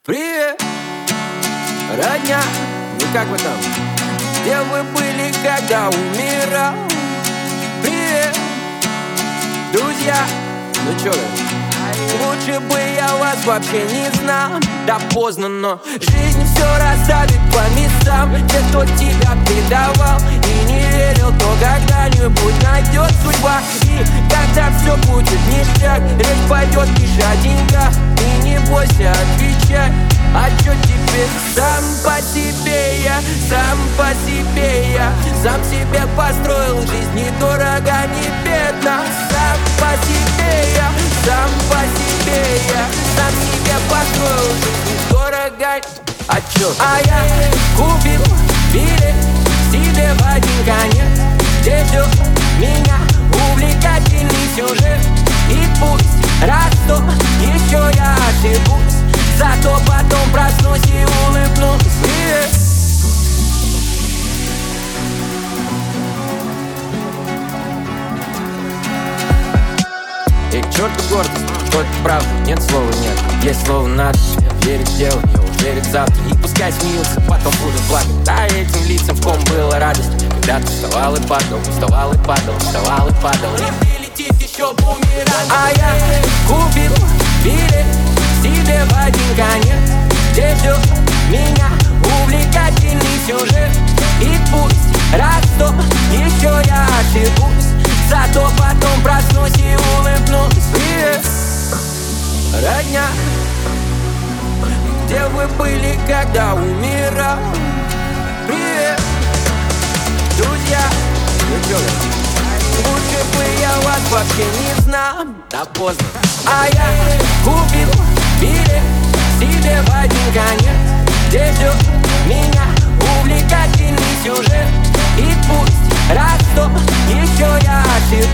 Привет, родня, ну как вы там? Где вы были, когда умирал? Привет, друзья, ну чё вы? Лучше бы я вас вообще не знал. Да поздно, но жизнь все расставит по местам. Те, кто тебя предавал и не верил, то когда-нибудь найдет судьба. И когда все будет ништяк, речь пойдет лишь о деньгах. И не бойся отвечать, а чё теперь? Сам по себе я, сам по себе я, сам себе построил жизнь недорого, не бедно. Сам по себе я, сам по себе я, сам себе построил жизнь недорого. А чё? А я купил билет себе в один конец, где ждёт меня увлекательный сюжет. И пусть раз сто еще я ошибусь, зато потом проснусь и улыбнусь. Привет. И к черту гордость, что это правда, нет слова нет. Есть слово надо, верить в дело, верить в завтра. И пускай смеются, потом будут плакать. Да, этим лицам в ком была радость, когда ты вставал и падал, вставал и падал, вставал и падал. И прилетит еще бумеранг. А я купил билет себе в один конец, где ждет меня увлекательный сюжет. И пусть раз сто еще я ошибусь, зато потом проснусь и улыбнусь. Привет, родня, где вы были, когда умирал? Привет, друзья, ну чё вы? Лучше бы я вас вообще не знал. Да поздно. А я купил билет себе в один конец, где ждет меня увлекательный сюжет. И пусть раз сто еще я ошибусь,